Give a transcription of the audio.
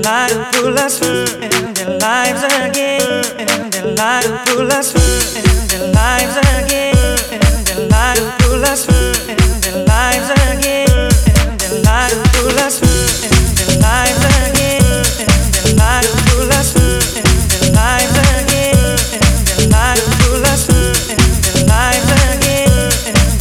life pull us in their lives again, in their life pull us in their lives again, in their life pull us.